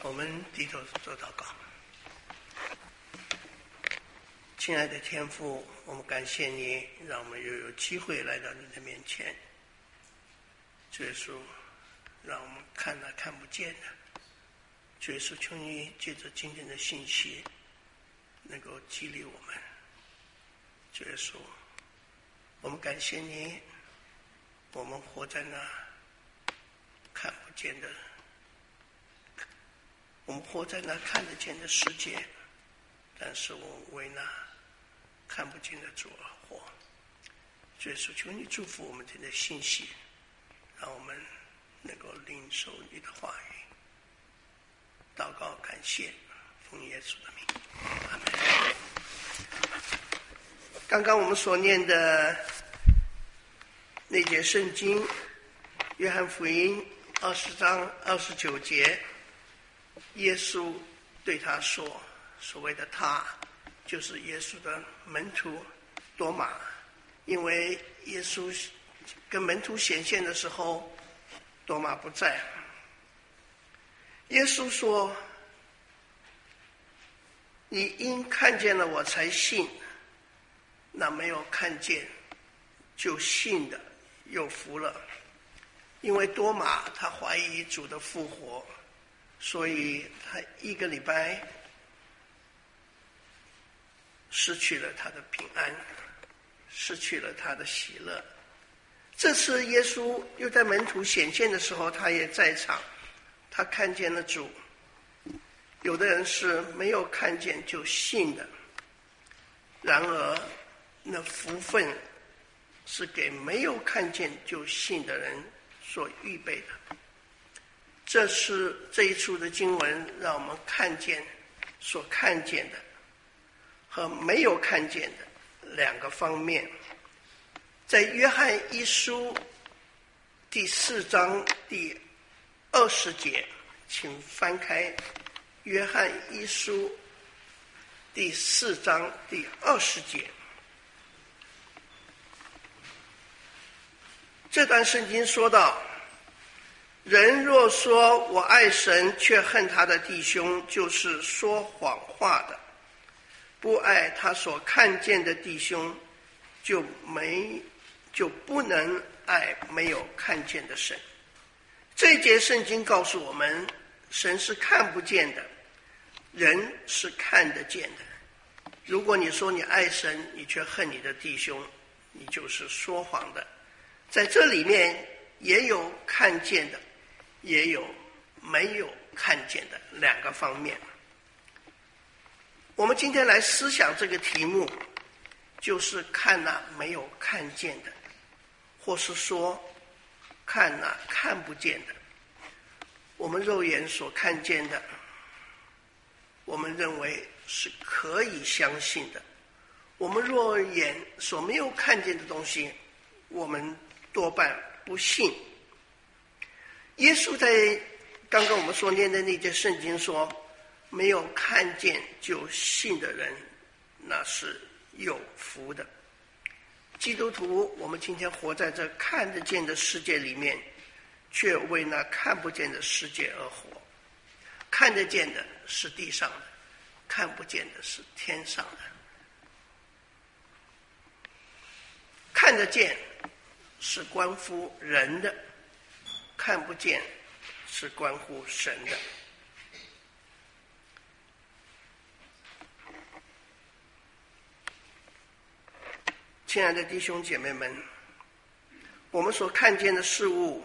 我们低头做祷告。亲爱的天父，我们感谢你，让我们又有机会来到你的面前。主耶稣，让我们看那看不见的。主耶稣，求你借着今天的信息，能够激励我们。主耶稣，我们感谢你，我们活在那看不见的，我们活在那看得见的世界，但是我们为那看不见的主而活。主耶稣，求你祝福我们今天的信息，让我们能够领受你的话语。祷告感谢，奉耶稣的名，阿们。刚刚我们所念的那节圣经，约翰福音20章29节，耶稣对他说，所谓的他就是耶稣的门徒多马，因为耶稣跟门徒显现的时候，多马不在。耶稣说，你因看见了我才信，那没有看见就信的有福了。因为多马他怀疑主的复活，所以他1个礼拜失去了他的平安，失去了他的喜乐。这次耶稣又在门徒显现的时候，他也在场，他看见了主。有的人是没有看见就信的，然而那福分是给没有看见就信的人所预备的。这是这一处的经文让我们看见所看见的和没有看见的两个方面。在约翰一书第4章第20节，请翻开约翰一书第4章第20节。这段圣经说到，人若说我爱神却恨他的弟兄，就是说谎话的。不爱他所看见的弟兄，就不能爱没有看见的神。这一节圣经告诉我们，神是看不见的，人是看得见的。如果你说你爱神，你却恨你的弟兄，你就是说谎的。在这里面也有看见的，也有没有看见的两个方面。我们今天来思想这个题目，就是看那没有看见的，或是说看那看不见的。我们肉眼所看见的，我们认为是可以相信的；我们肉眼所没有看见的东西，我们多半不信。耶稣在刚刚我们所念的那节圣经说，没有看见就信的人，那是有福的。基督徒，我们今天活在这看得见的世界里面，却为那看不见的世界而活。看得见的是地上的，看不见的是天上的。看得见是关乎人的，看不见是关乎神的。亲爱的弟兄姐妹们，我们所看见的事物，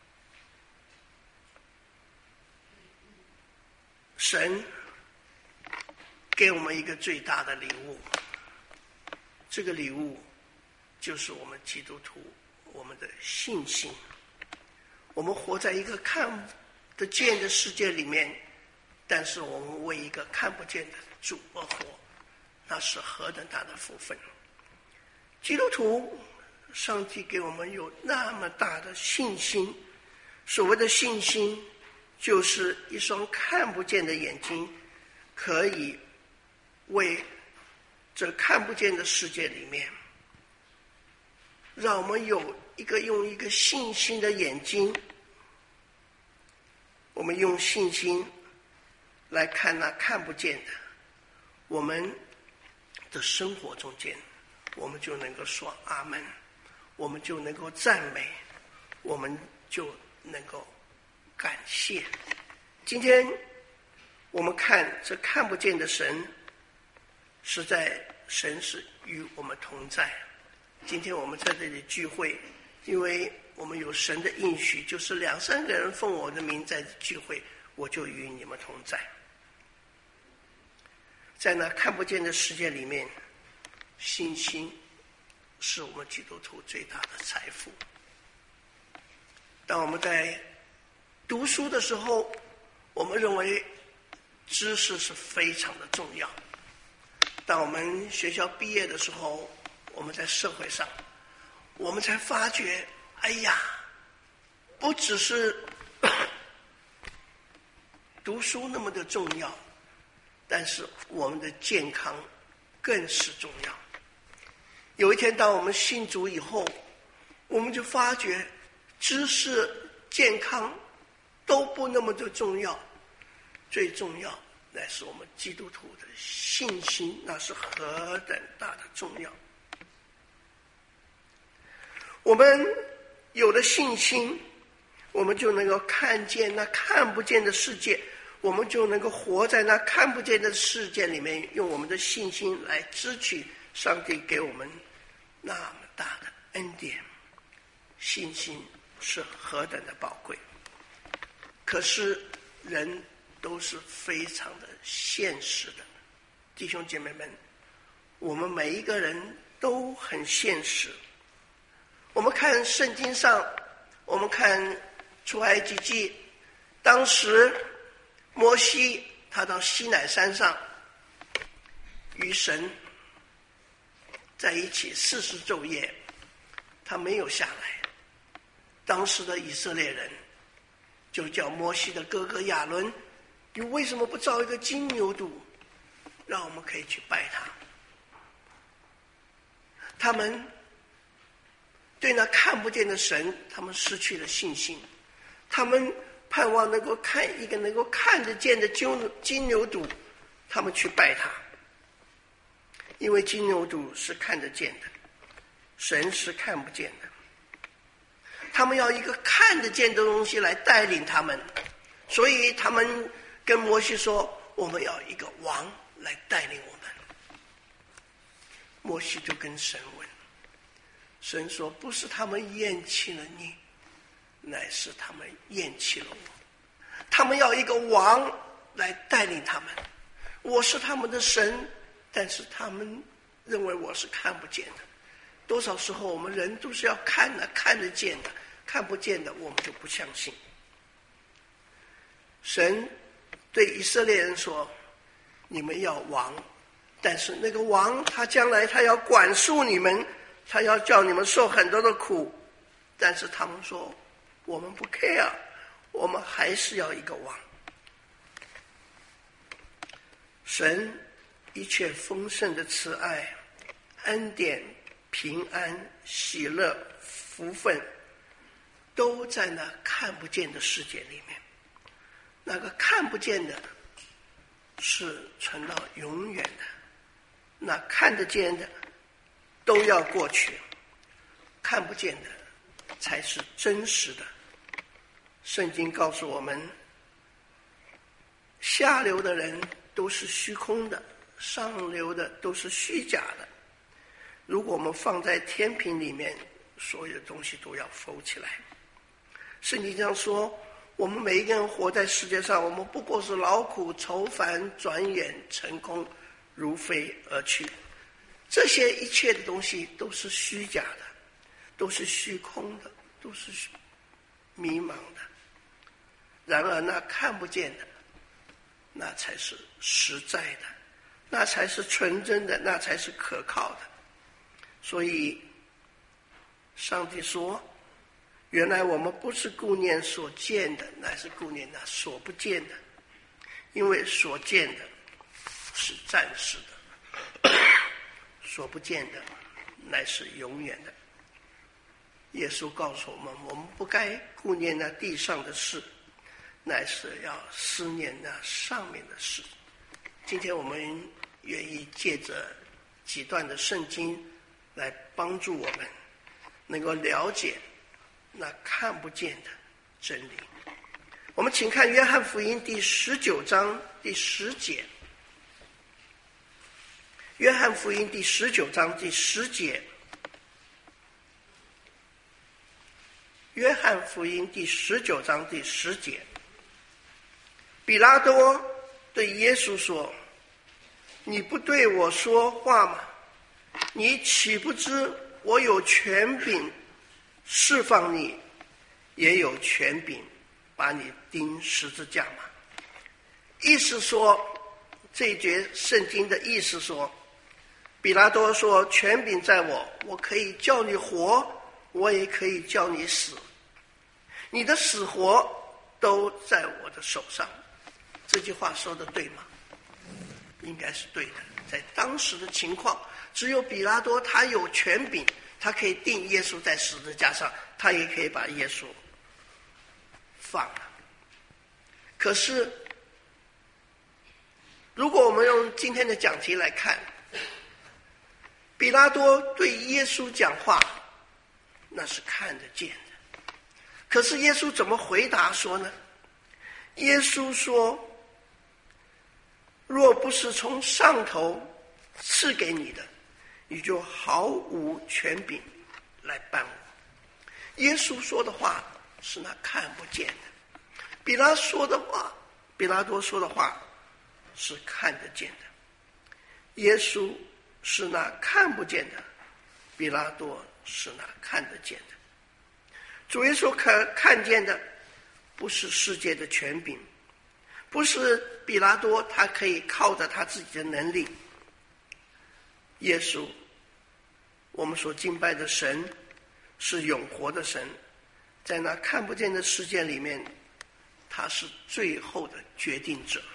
神给我们一个最大的礼物，这个礼物就是我们基督徒我们的信心。我们活在一个看得见的世界里面，但是我们为一个看不见的主而活，那是何等大的福分。基督徒，上帝给我们有那么大的信心。所谓的信心，就是一双看不见的眼睛，可以为这看不见的世界里面，让我们用一个信心的眼睛，我们用信心来看那看不见的，我们的生活中间，我们就能够说阿们，我们就能够赞美，我们就能够感谢。今天我们看这看不见的神，实在神是与我们同在。今天我们在这里聚会，因为我们有神的应许，就是2、3个人奉我的名在聚会，我就与你们同在。在那看不见的世界里面，信心是我们基督徒最大的财富。当我们在读书的时候，我们认为知识是非常的重要。当我们学校毕业的时候，我们在社会上，我们才发觉，哎呀，不只是读书那么的重要，但是我们的健康更是重要。有一天当我们信主以后，我们就发觉知识、健康都不那么的重要，最重要乃是我们基督徒的信心，那是何等大的重要。我们有了信心，我们就能够看见那看不见的世界，我们就能够活在那看不见的世界里面，用我们的信心来支取上帝给我们那么大的恩典。信心是何等的宝贵。可是人都是非常的现实的，弟兄姐妹们，我们每一个人都很现实。我们看圣经上，我们看出埃及记，当时摩西他到西乃山上与神在一起40昼夜，他没有下来。当时的以色列人就叫摩西的哥哥亚伦，你为什么不造一个金牛犊，让我们可以去拜他？他们对那看不见的神，他们失去了信心，他们盼望能够看一个能够看得见的金牛犊，他们去拜他。因为金牛犊是看得见的，神是看不见的。他们要一个看得见的东西来带领他们，所以他们跟摩西说，我们要一个王来带领我们。摩西就跟神问，神说，不是他们厌弃了你，乃是他们厌弃了我。他们要一个王来带领他们，我是他们的神，但是他们认为我是看不见的。多少时候我们人都是要看的，看得见的，看不见的我们就不相信。神对以色列人说，你们要王，但是那个王他将来他要管束你们，他要叫你们受很多的苦，但是他们说我们不 care， 我们还是要一个王。神一切丰盛的慈爱、恩典、平安、喜乐、福分，都在那看不见的世界里面。那个看不见的是存到永远的，那看得见的都要过去，看不见的才是真实的。圣经告诉我们，下流的人都是虚空的，上流的都是虚假的。如果我们放在天平里面，所有的东西都要浮起来。圣经上说，我们每一个人活在世界上，我们不过是劳苦愁烦，转眼成空，如飞而去。这些一切的东西都是虚假的，都是虚空的，都是迷茫的。然而那看不见的，那才是实在的，那才是纯真的，那才是可靠的。所以上帝说，原来我们不是顾念所见的，乃是顾念那所不见的，因为所见的是暂时的，所不见的乃是永远的。耶稣告诉我们，我们不该顾念那地上的事， 乃是要思念那上面的事。今天我们愿意借着几段的圣经来帮助我们能够了解那看不见的真理。我们请看约翰福音第19章第10节。约翰福音第19章第10节。约翰福音第19章第10节。比拉多对耶稣说：你不对我说话吗？你岂不知我有权柄释放你，也有权柄把你钉十字架吗？意思说，这一节圣经的意思说，比拉多说，权柄在我，我可以叫你活，我也可以叫你死，你的死活都在我的手上。这句话说的对吗？应该是对的。在当时的情况，只有比拉多他有权柄，他可以钉耶稣在十字架上，他也可以把耶稣放了。可是如果我们用今天的讲题来看，比拉多对耶稣讲话那是看得见的，可是耶稣怎么回答说呢？耶稣说，若不是从上头赐给你的，你就毫无权柄来办我。耶稣说的话是那看不见的，比拉多说的话是看得见的。耶稣是那看不见的，比拉多是那看得见的。主耶稣看见的不是世界的权柄，不是比拉多他可以靠着他自己的能力。耶稣，我们所敬拜的神是永活的神，在那看不见的世界里面，他是最后的决定者。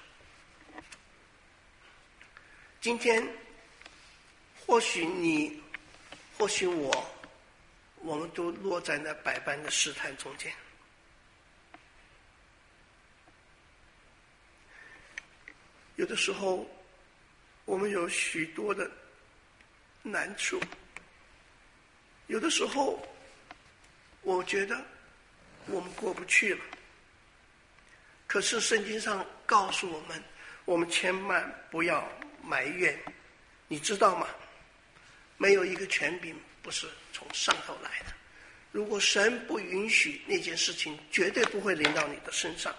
今天或许你或许我们都落在那百般的试探中间。有的时候我们有许多的难处，有的时候我觉得我们过不去了，可是圣经上告诉我们，我们千万不要埋怨。你知道吗？没有一个权柄不是从上头来的，如果神不允许，那件事情绝对不会临到你的身上。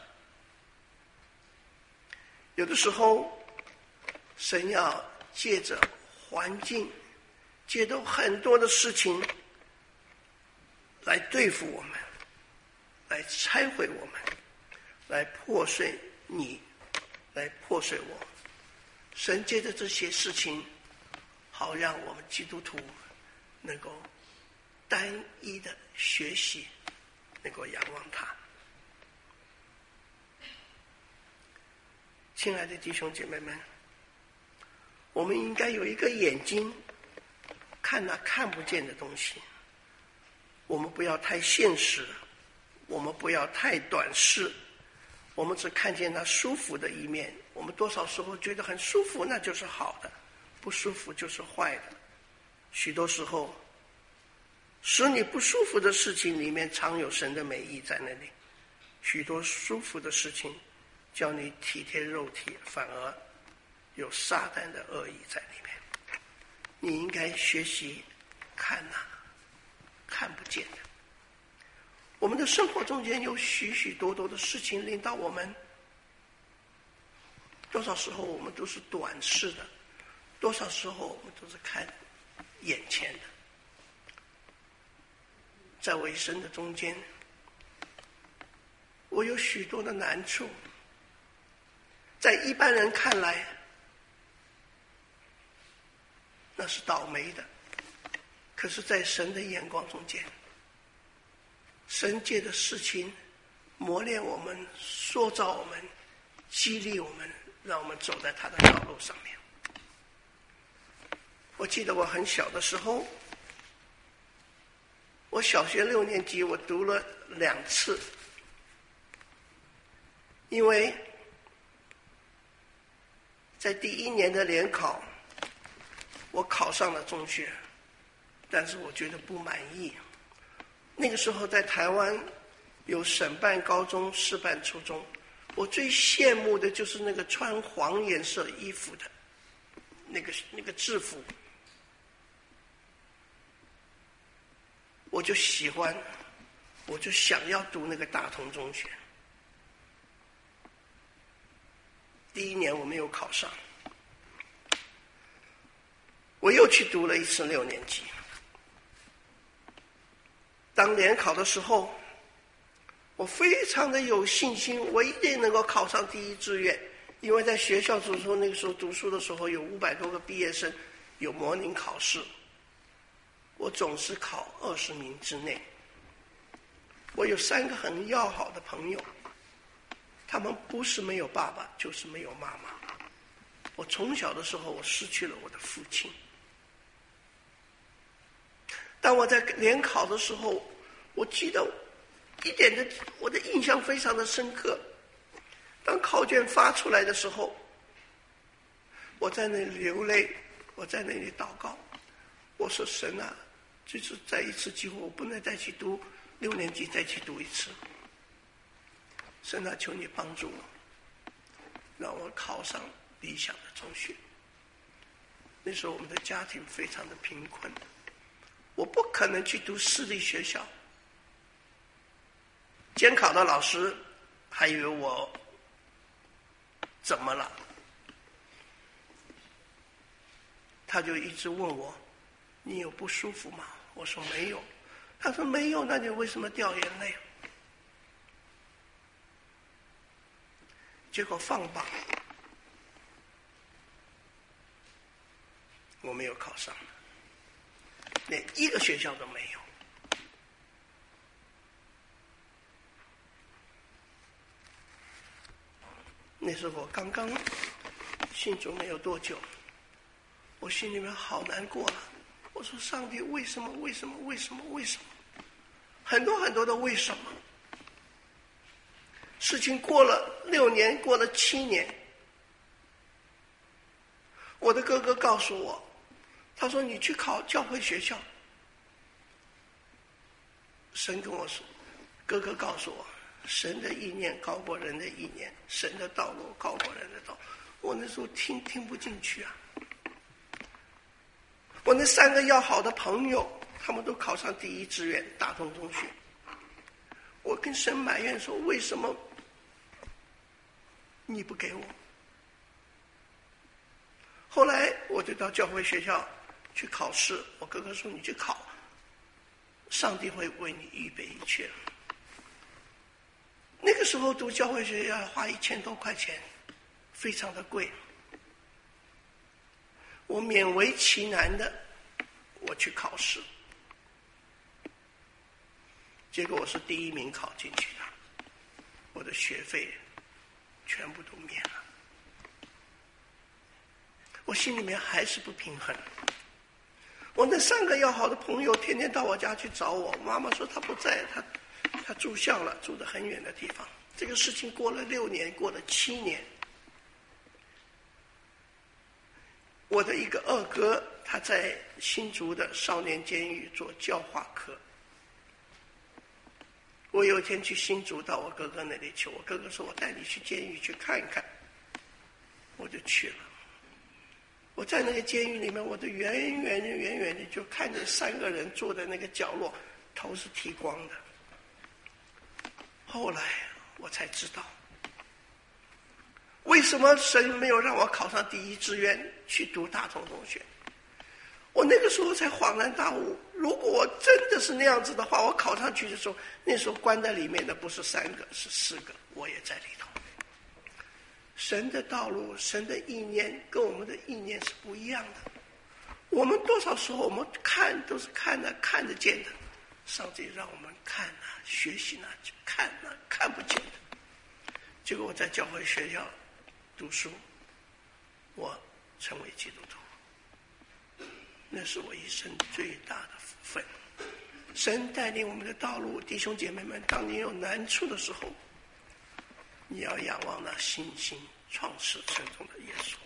有的时候神要借着环境，借着很多的事情来对付我们，来拆毁我们，来破碎你，来破碎我。神借着这些事情，好让我们基督徒能够单一的学习，能够仰望他。亲爱的弟兄姐妹们，我们应该有一个眼睛看那看不见的东西。我们不要太现实，我们不要太短视，我们只看见那舒服的一面。我们多少时候觉得很舒服，那就是好的，不舒服就是坏的。许多时候使你不舒服的事情里面常有神的美意在那里，许多舒服的事情叫你体贴肉体，反而有撒旦的恶意在里面。你应该学习看那看不见的。我们的生活中间有许许多多的事情领导我们，多少时候我们都是短视的，多少时候我们都是看眼前的。在我一生的中间，我有许多的难处，在一般人看来那是倒霉的，可是在神的眼光中间，神界的事情磨练我们，塑造我们，激励我们，让我们走在他的道路上面。我记得我很小的时候，我小学6年级我读了2次， 因为在第1年的联考，我考上了中学，但是我觉得不满意。那个时候在台湾有省办高中、市办初中，我最羡慕的就是那个穿黄颜色衣服的那个制服，我就喜欢，我就想要读那个大同中学。第1年我没有考上，我又去读了一次6年级。当联考的时候，我非常的有信心，我一定能够考上第1志愿，因为在学校读书，那个时候读书的时候有500多个毕业生，有模拟考试，我总是考20名之内。我有3个很要好的朋友，他们不是没有爸爸，就是没有妈妈。我从小的时候，我失去了我的父亲。当我在联考的时候，我记得我的印象非常的深刻。当考卷发出来的时候，我在那里流泪，我在那里祷告，我说神啊，这次再一次机会，我不能再去读6年级，再去读一次。神啊，求你帮助我，让我考上理想的中学。那时候我们的家庭非常的贫困，我不可能去读私立学校。监考的老师还以为我怎么了，他就一直问我，你有不舒服吗？我说没有。他说没有，那你为什么掉眼泪？结果放榜，我没有考上，连一个学校都没有。那时候我刚刚信主没有多久，我心里面好难过啊！我说上帝，为什么？为什么？为什么？为什么？很多很多的为什么。事情过了6年，过了7年，我的哥哥告诉我，他说你去考教会学校。神跟我说，哥哥告诉我，神的意念高过人的意念，神的道路高过人的道路。我那时候听不进去啊！我那3个要好的朋友，他们都考上第1志愿大同中学。我跟神埋怨说，为什么你不给我？后来我就到教会学校去考试，我哥哥说你去考，上帝会为你预备一切。那个时候读教会学校要花1000多块钱，非常的贵。我勉为其难的我去考试，结果我是第1名考进去的，我的学费全部都免了。我心里面还是不平衡。我那3个要好的朋友天天到我家去找我，妈妈说他不在，他住校了，住得很远的地方。这个事情过了6年，过了7年，我的一个二哥，他在新竹的少年监狱做教化科。我有一天去新竹，到我哥哥那里去，我哥哥说我带你去监狱去看一看，我就去了。我在那个监狱里面，我就远远的就看见3个人坐在那个角落，头是剃光的。后来我才知道，为什么神没有让我考上第1志愿去读大同中学。我那个时候才恍然大悟，如果我真的是那样子的话，我考上去的时候，那时候关在里面的不是3个，是4个，我也在里头。神的道路，神的意念跟我们的意念是不一样的。我们多少时候我们看都是看得见的，上帝让我们看啊，学习啊，看啊，看不见的。结果我在教会学校读书，我成为基督徒，那是我一生最大的福分。神带领我们的道路，弟兄姐妹们，当你有难处的时候， 你要仰望那信心创始成终的耶稣。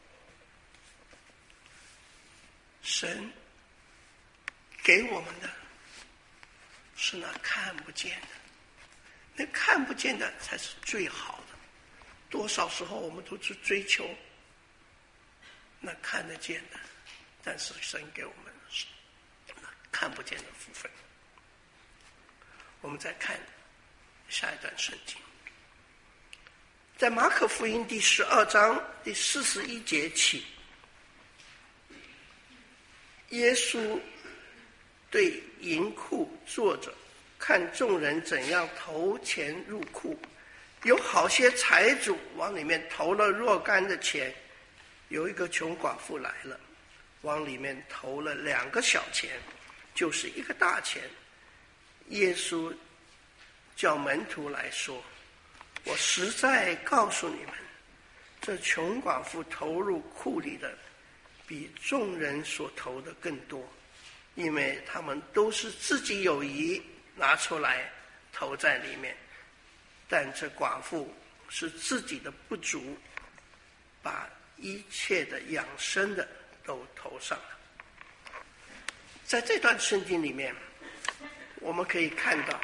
神给我们的是那看不见的，那看不见的才是最好的。多少时候我们都去追求那看得见的，但是神给我们是那看不见的福分。我们再看下一段圣经，在马可福音第12章第41节起，耶稣对银库坐着，看众人怎样投钱入库。有好些财主往里面投了若干的钱，有一个穷寡妇来了，往里面投了2个小钱，就是1个大钱。耶稣叫门徒来说，我实在告诉你们，这穷寡妇投入库里的比众人所投的更多，因为他们都是自己有余拿出来投在里面，但这寡妇是自己的不足，把一切的养生的都投上了。在这段圣经里面，我们可以看到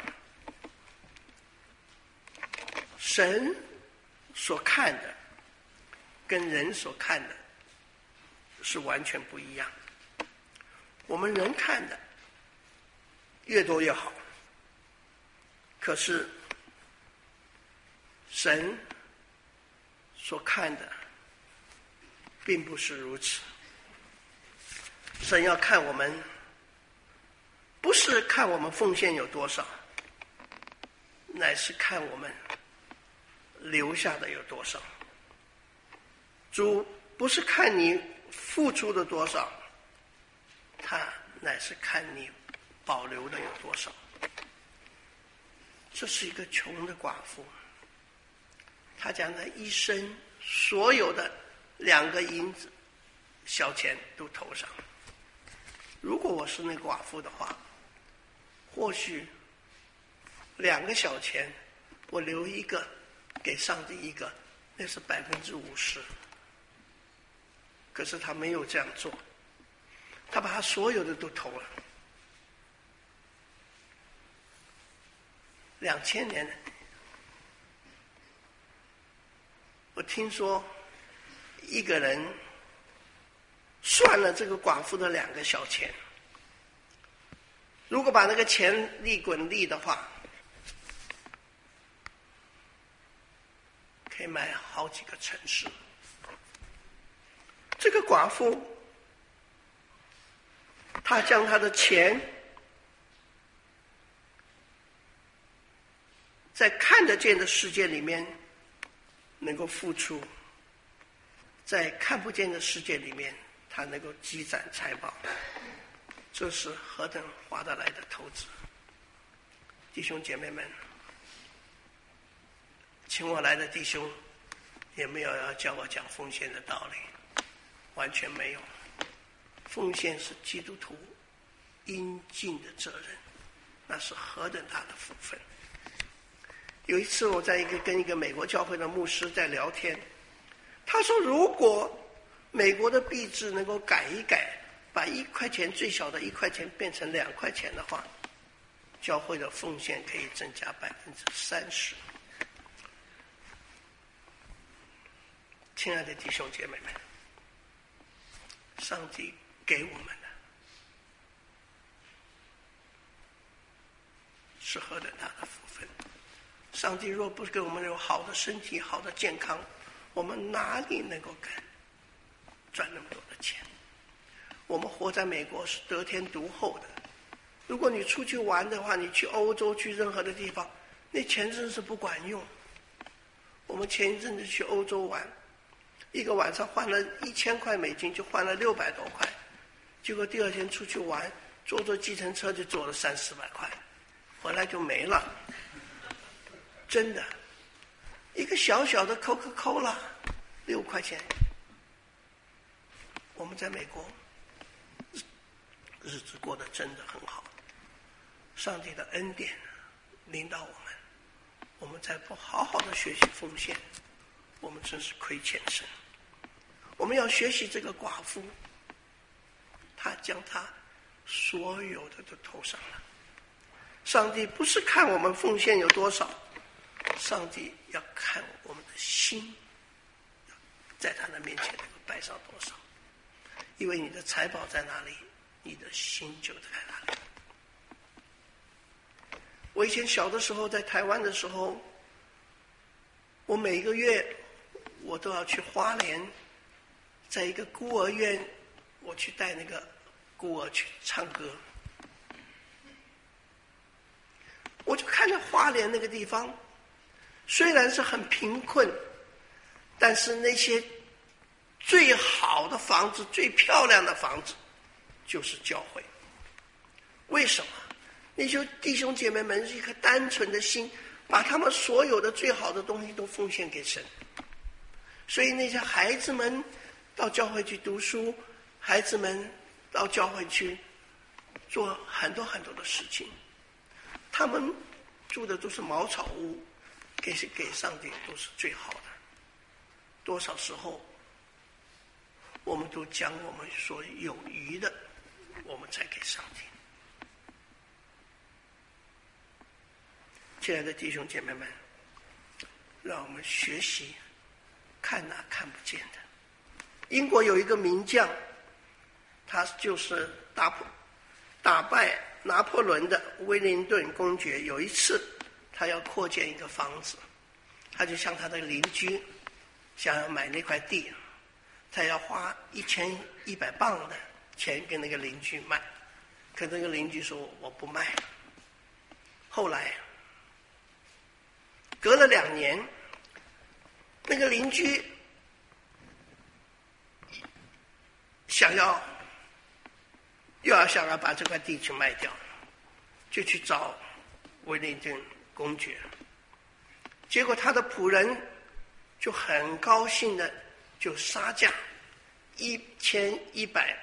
神所看的跟人所看的是完全不一样。我们人看的越多越好，可是神所看的并不是如此。神要看我们，不是看我们奉献有多少，乃是看我们留下的有多少。主不是看你付出的多少，他乃是看你保留的有多少。这是一个穷的寡妇，她将她一生所有的2个银子小钱都投上。如果我是那个寡妇的话，或许2个小钱我留1个给上帝1个，那是50%。可是他没有这样做，他把他所有的都投了。2000年，我听说一个人算了这个寡妇的2个小钱，如果把那个钱利滚利的话，可以买好几个城市。这个寡妇，她将她的钱在看得见的世界里面能够付出，在看不见的世界里面她能够积攒财宝，这是何等划得来的投资。弟兄姐妹们，请我来的弟兄也没有要教我讲奉献的道理，完全没有。奉献是基督徒应尽的责任，那是何等大的福分。有一次我在跟一个美国教会的牧师在聊天，他说如果美国的币制能够改一改，把1块钱最小的1块钱变成2块钱的话，教会的奉献可以增加30%。亲爱的弟兄姐妹们，上帝给我们的是何等大的福分。上帝若不给我们有好的身体、好的健康，我们哪里能够赚那么多的钱？我们活在美国是得天独厚的，如果你出去玩的话，你去欧洲去任何的地方，那钱真是不管用。我们前一阵子去欧洲玩，一个晚上换了1000块美金，就换了600多块，结果第2天出去玩，坐计程车就坐了300-400块，回来就没了。真的，一个小小的 Coca-Cola 6块钱。我们在美国日子过得真的很好，上帝的恩典领导我们， 我们再不好好的学习奉献，我们真是亏欠神。我们要学习这个寡妇，她将她所有的都投上了。上帝不是看我们奉献有多少，上帝要看我们的心，在他的面前能够摆上多少。因为你的财宝在哪里，你的心就在哪里。我以前小的时候在台湾的时候，我每一个月我都要去花莲，在一个孤儿院，我去带那个孤儿去唱歌。我就看着花莲那个地方，虽然是很贫困，但是那些最好的房子、最漂亮的房子就是教会。为什么？那些弟兄姐妹们是一颗单纯的心，把他们所有的最好的东西都奉献给神。所以那些孩子们到教会去读书，孩子们到教会去做很多很多的事情。他们住的都是茅草屋，给上帝都是最好的。多少时候我们都将我们所有余的我们再给上帝。亲爱的弟兄姐妹们，让我们学习看那看不见的。英国有一个名将，他就是打败拿破仑的威灵顿公爵。有一次他要扩建一个房子，他就向他的邻居想要买那块地，他要花1100磅的钱跟那个邻居卖，可那个邻居说我不卖。后来隔了2年，那个邻居想要把这块地去卖掉，就去找威灵顿公爵。结果他的仆人就很高兴的就杀价1100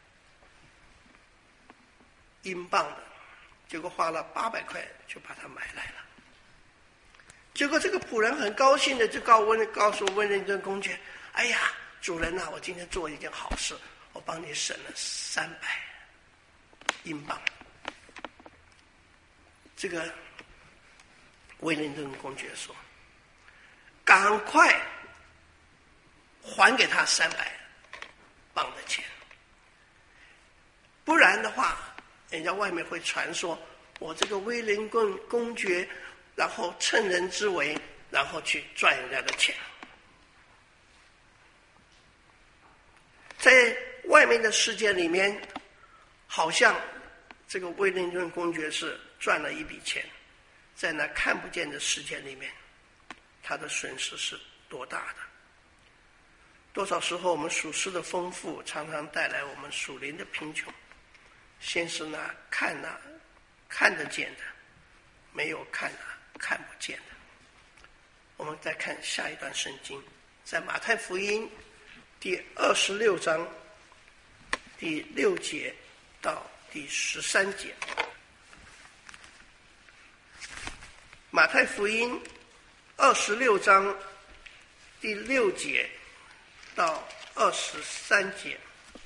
英镑的，结果花了800块就把它买来了。结果这个仆人很高兴的就告诉威灵顿公爵，哎呀，主人啊，我今天做一件好事，我帮你省了300英镑。这个威灵顿公爵说，赶快还给他300镑的钱，不然的话人家外面会传说我这个威灵顿公爵然后趁人之危，然后去赚人家的钱。在外面的世界里面，好像这个威灵顿公爵是赚了一笔钱，在那看不见的世界里面，他的损失是多大的。多少时候我们属世的丰富常常带来我们属灵的贫穷。先是那看得见的，没有看不见的。我们再看下一段圣经，在马太福音第26章第6节到第13节。马太福音26章第6节到23节。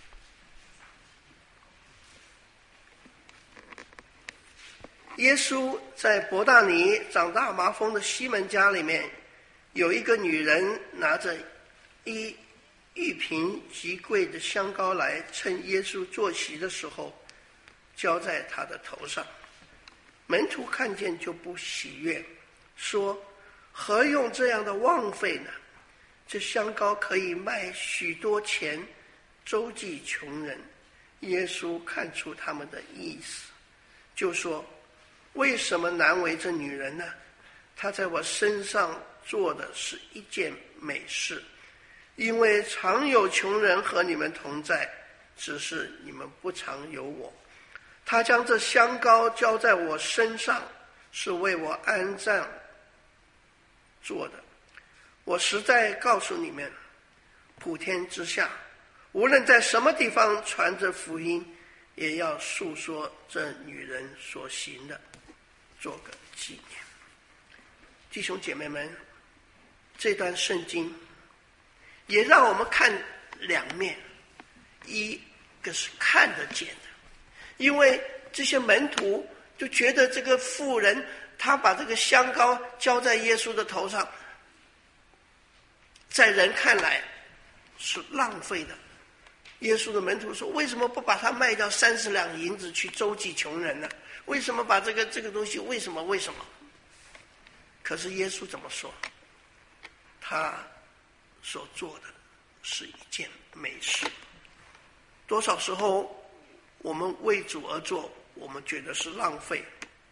耶稣在伯大尼长大麻风的西门家里面，有一个女人拿着一玉瓶极贵的香膏来，趁耶稣坐席的时候浇在他的头上。门徒看见就不喜悦，说何用这样的枉费呢？这香膏可以卖许多钱，周济穷人。耶稣看出他们的意思，就说为什么难为这女人呢？她在我身上做的是一件美事，因为常有穷人和你们同在，只是你们不常有我。她将这香膏浇在我身上，是为我安葬做的。我实在告诉你们，普天之下，无论在什么地方传着福音，也要述说这女人所行的，做个纪念。 弟兄姐妹们，这段圣经也让我们看两面，一个是看得见的，因为这些门徒就觉得这个妇人她把这个香膏浇在耶稣的头上，在人看来是浪费的。耶稣的门徒说，为什么不把它卖掉30两银子去周济穷人呢？为什么把这个东西为什么？可是耶稣怎么说？他所做的是一件美事。多少时候我们为主而做，我们觉得是浪费，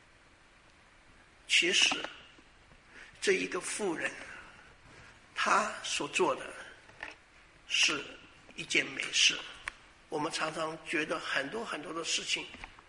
其实这一个妇人她所做的是一件美事。我们常常觉得很多的事情，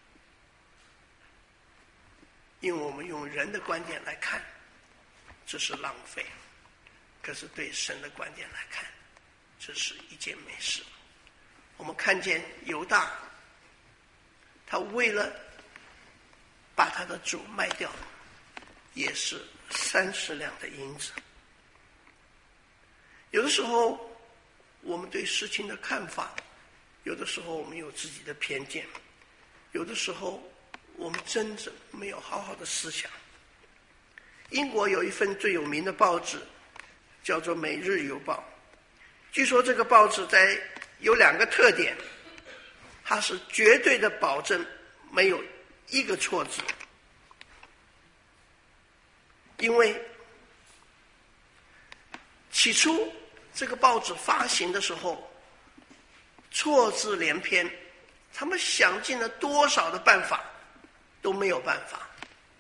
因为我们用人的观点来看，这是浪费，可是对神的观点来看，这是一件美事。我们看见犹大，他为了把他的主卖掉，也是30两的银子。有的时候我们对事情的看法，有的时候我们有自己的偏见，有的时候我们真正没有好好的思想。英国有一份最有名的报纸叫做《每日邮报》，据说这个报纸有2个特点，它是绝对的保证没有一个错字。因为起初这个报纸发行的时候错字连篇，他们想尽了多少的办法都没有办法。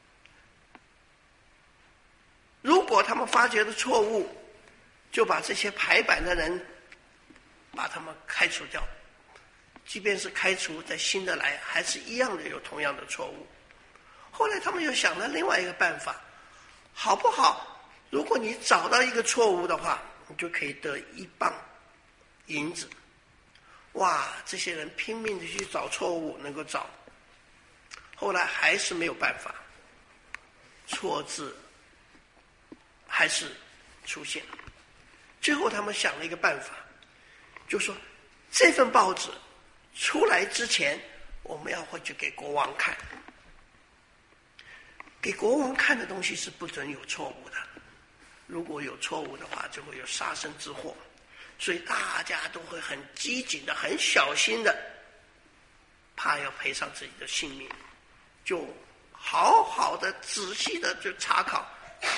如果他们发觉的错误，就把这些排版的人把他们开除掉，即便是开除再新的来，还是一样的有同样的错误。后来他们又想了另外一个办法，好不好，如果你找到一个错误的话，你就可以得1磅银子。哇，这些人拼命的去找错误，能够找，后来还是没有办法，错字还是出现了。最后他们想了一个办法，就说这份报纸出来之前，我们要回去给国王看，给国王看的东西是不准有错误的，如果有错误的话，就会有杀身之祸。所以大家都会很机警的、很小心的，怕要赔上自己的性命，就好好的、仔细的就查考，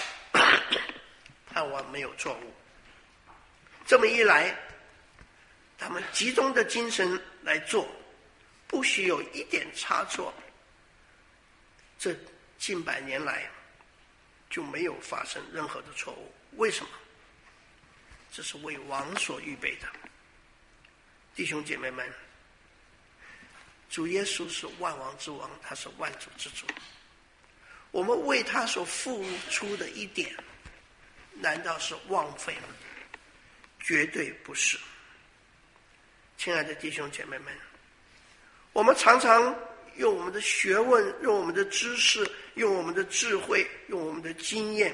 判完没有错误。这么一来，他们集中的精神来做，不许有一点差错。这近100年来就没有发生任何的错误。为什么？这是为王所预备的。弟兄姐妹们，主耶稣是万王之王，他是万主之主。我们为他所付出的一点，难道是枉费吗？绝对不是。亲爱的弟兄姐妹们，我们常常用我们的学问，用我们的知识，用我们的智慧，用我们的经验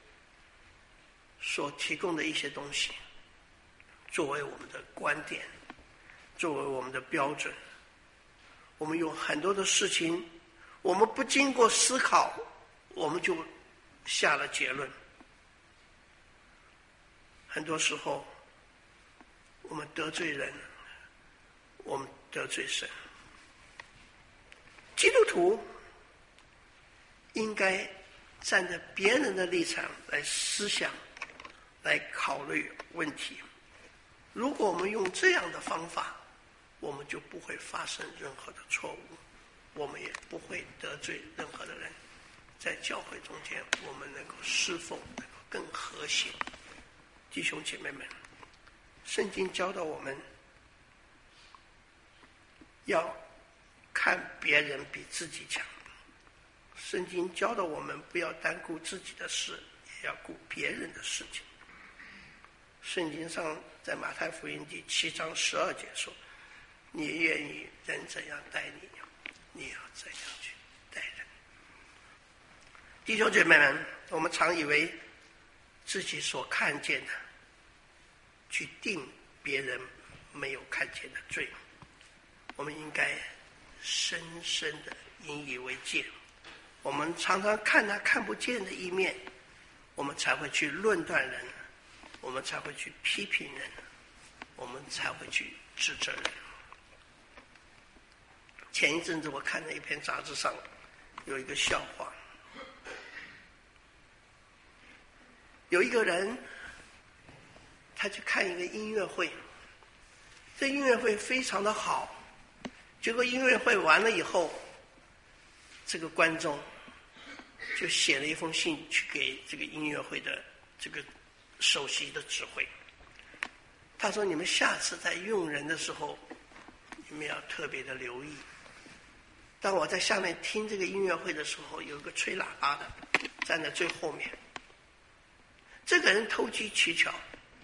所提供的一些东西，作为我们的观点，作为我们的标准。我们用很多的事情，我们不经过思考，我们就下了结论。很多时候我们得罪人，我们得罪神。基督徒应该站在别人的立场来思想，来考虑问题。如果我们用这样的方法，我们就不会发生任何的错误，我们也不会得罪任何的人。在教会中间，我们能够侍奉，能够更和谐。弟兄姐妹们，圣经教导我们要看别人比自己强。圣经教导我们不要单顾自己的事，也要顾别人的事情。圣经上在马太福音第7章12节说，你愿意人怎样待你，你要怎样去待人。 弟兄姐妹们，我们常以为自己所看见的去定别人没有看见的罪，我们应该深深的引以为戒。我们常常看他看不见的一面，我们才会去论断人，我们才会去批评人，我们才会去指责人。前一阵子我看了一篇杂志上有一个笑话，有一个人他去看一个音乐会，这音乐会非常的好，结果音乐会完了以后，这个观众就写了一封信去给这个音乐会的这个首席的指挥，他说你们下次在用人的时候，你们要特别的留意。当我在下面听这个音乐会的时候，有一个吹喇叭的站在最后面，这个人投机取巧，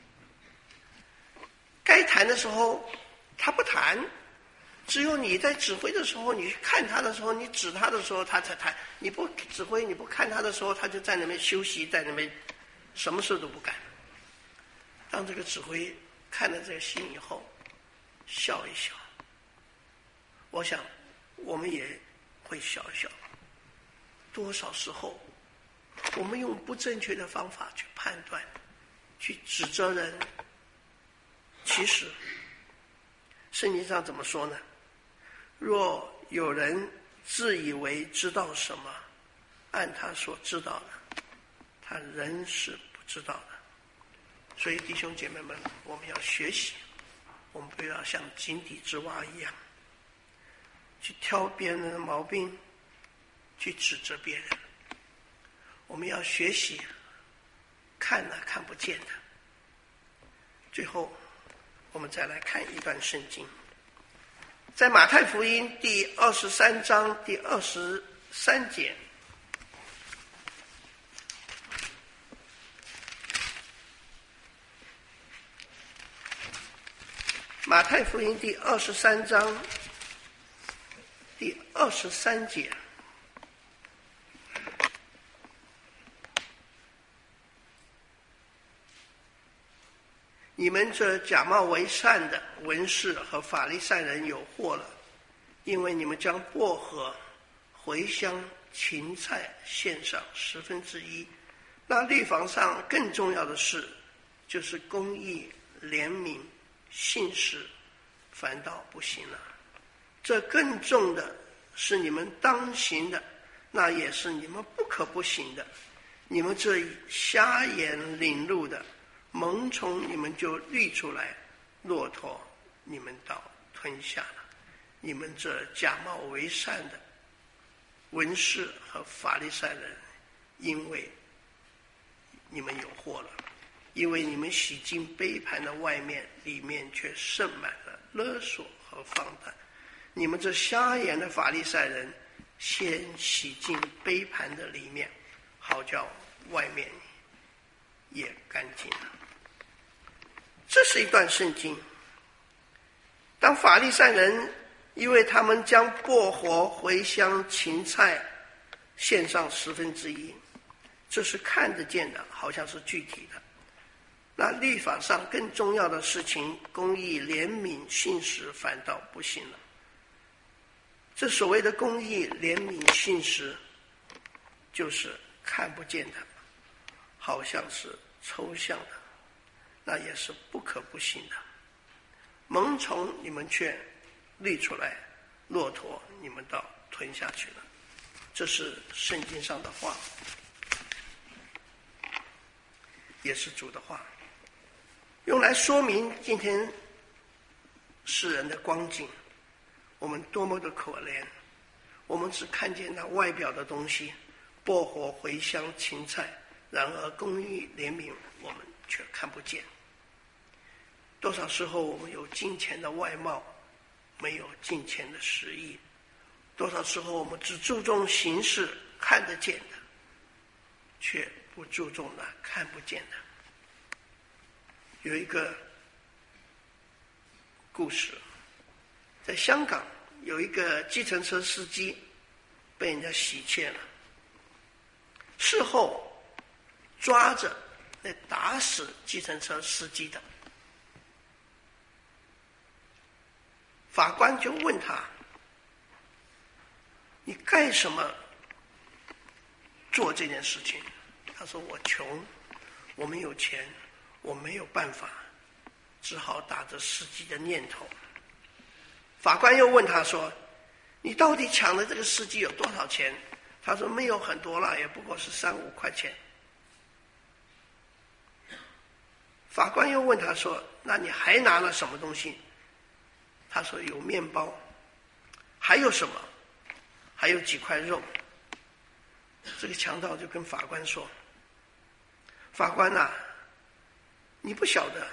该弹的时候他不弹，只有你在指挥的时候，你去看他的时候，你指他的时候他才弹，你不指挥你不看他的时候，他就在那边休息，在那边什么事都不干。当这个指挥看了这个信以后笑一笑，我想我们也会笑一笑。多少时候我们用不正确的方法去判断，去指责人，其实圣经上怎么说呢？若有人自以为知道什么，按他所知道的，他仍是不知道的。所以弟兄姐妹们，我们要学习，我们不要像井底之蛙一样去挑别人的毛病，去指责别人。我们要学习看了看不见的。最后我们再来看一段圣经，在马太福音第23章第23节，马太福音第23章第23节，你们这假冒为善的文士和法利赛人有祸了，因为你们将薄荷、茴香、芹菜献上1/10。那律法上更重要的事，就是公义、怜悯、信实，反倒不行了。这更重的是你们当行的，那也是你们不可不行的。你们这瞎眼领路的，蠓虫你们就滤出来，骆驼你们倒吞下了。你们这假冒为善的文士和法利赛人，因为你们有祸了，因为你们洗净杯盘的外面，里面却盛满了勒索和放荡。你们这瞎眼的法利赛人，先洗净杯盘的里面，好叫外面也干净了。这是一段圣经。当法利赛人因为他们将薄荷、茴香、芹菜献上1/10，这是看得见的，好像是具体的。那律法上更重要的事情，公义、怜悯、信实，反倒不行了。这所谓的公义、怜悯、信实，就是看不见的，好像是抽象的，那也是不可不行的。蠓虫你们却滤出来，骆驼你们倒吞下去了。这是圣经上的话，也是主的话，用来说明今天世人的光景，我们多么的可怜。我们只看见那外表的东西，薄荷、茴香、芹菜，然而公义、怜悯我们却看不见。多少时候我们有金钱的外貌，没有金钱的实意。多少时候我们只注重形式，看得见的，却不注重那看不见的。有一个故事，在香港有一个计程车司机被人家洗窃了， 事后抓着来打死计程车司机的。法官就问他：你干什么做这件事情？他说：我穷，我没有钱，我没有办法，只好打着司机的念头。法官又问他说：你到底抢了这个司机有多少钱？他说：没有很多了，也不过是3-5块钱。法官又问他说：那你还拿了什么东西？他说：有面包。还有什么？还有几块肉。这个强盗就跟法官说：法官啊，你不晓得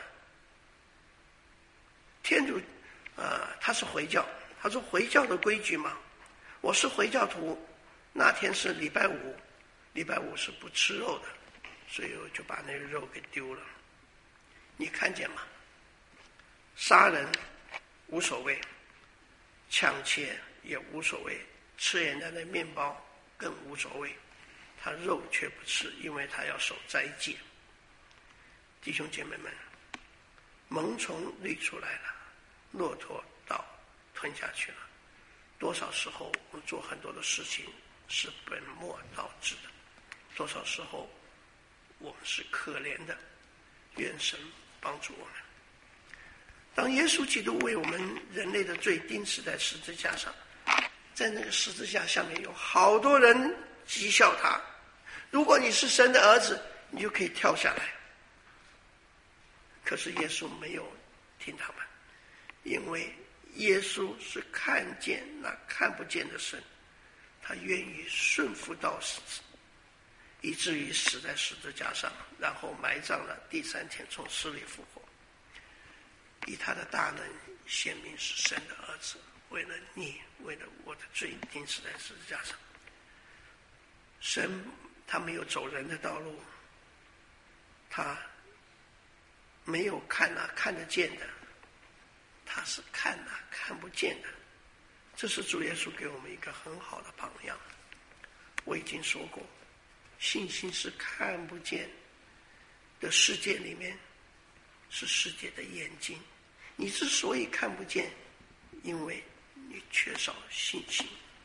天主他是回教，他说回教的规矩嘛，我是回教徒，那天是礼拜五，礼拜五是不吃肉的，所以我就把那个肉给丢了。你看见吗？杀人无所谓，抢劫也无所谓，吃人家的面包更无所谓，他肉却不吃，因为他要守斋戒。弟兄姐妹们，萌虫绿出来了，骆驼倒吞下去了。多少时候我们做很多的事情是本末倒置的，多少时候我们是可怜的，愿神帮助我们。当耶稣基督为我们人类的罪钉死在十字架上，在那个十字架下面有好多人讥笑他，如果你是神的儿子，你就可以跳下来。可是耶稣没有听他们，因为耶稣是看见那看不见的神，他愿意顺服到死，以至于死在十字架上，然后埋葬了，第3天从死里复活，以他的大能显明是神的儿子，为了你，为了我的罪钉死在十字架上。神他没有走人的道路，他没有看看得见的，他是看看不见的。这是主耶稣给我们一个很好的榜样。我已经说过，信心是看不见的世界里面，是世界的眼睛。你之所以看不见，因为你缺少信心。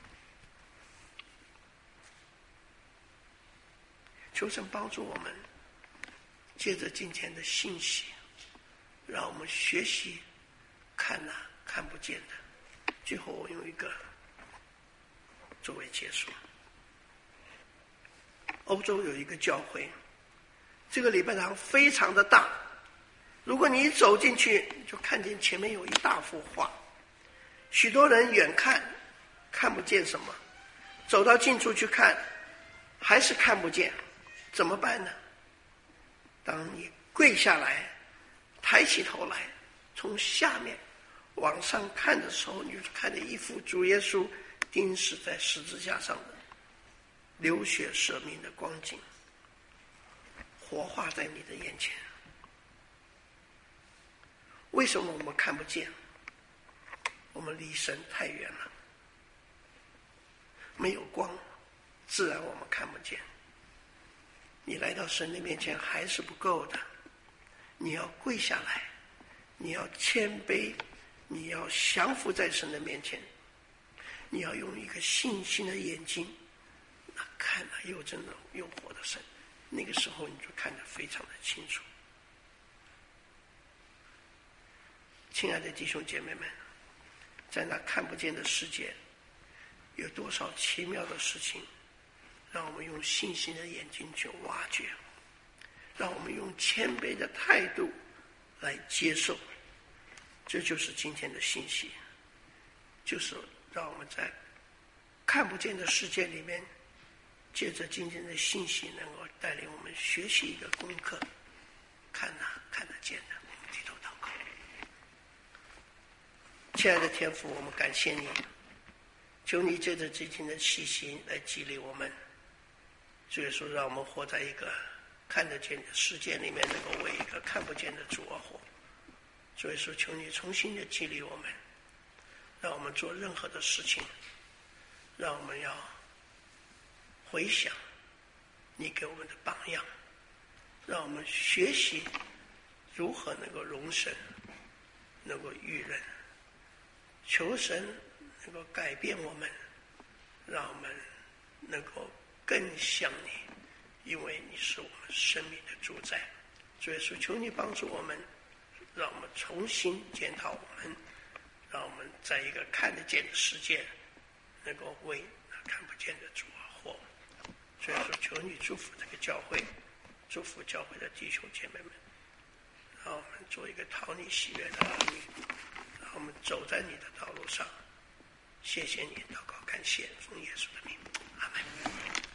求神帮助我们，借着今天的信息，让我们学习看看不见的。最后我用一个作为结束。欧洲有一个教会，这个礼拜堂非常的大，如果你走进去，就看见前面有一大幅画，许多人远看看不见什么，走到近处去看还是看不见，怎么办呢？当你跪下来，抬起头来，从下面往上看的时候，你就看见一幅主耶稣钉死在十字架上的流血舍命的光景，活化在你的眼前。为什么我们看不见？我们离神太远了，没有光，自然我们看不见。你来到神的面前还是不够的，你要跪下来，你要谦卑，你要降服在神的面前，你要用一个信心的眼睛看又真的又活的神，那个时候你就看得非常的清楚。亲爱的弟兄姐妹们，在那看不见的世界，有多少奇妙的事情，让我们用信心的眼睛去挖掘，让我们用谦卑的态度来接受。这就是今天的信息，就是让我们在看不见的世界里面，借着今天的信息能够带领我们学习一个功课，看得见的。我们低头祷告。亲爱的天父，我们感谢你，求你借着今天的信息来激励我们。主耶稣，让我们活在一个看得见的世界里面，能够为一个看不见的主而活。主耶稣，求你重新的激励我们，让我们做任何的事情，让我们要回想你给我们的榜样，让我们学习如何能够容神，能够育人。求神能够改变我们，让我们能够更像你，因为你是我们生命的主宰。主耶稣，求你帮助我们，让我们重新检讨我们，让我们在一个看得见的世界能够为那看不见的主而活。所以说，求你祝福这个教会，祝福教会的弟兄姐妹们，让我们做一个讨你喜悦的儿女，让我们走在你的道路上。谢谢你，祷告感谢，奉耶稣的名，阿们。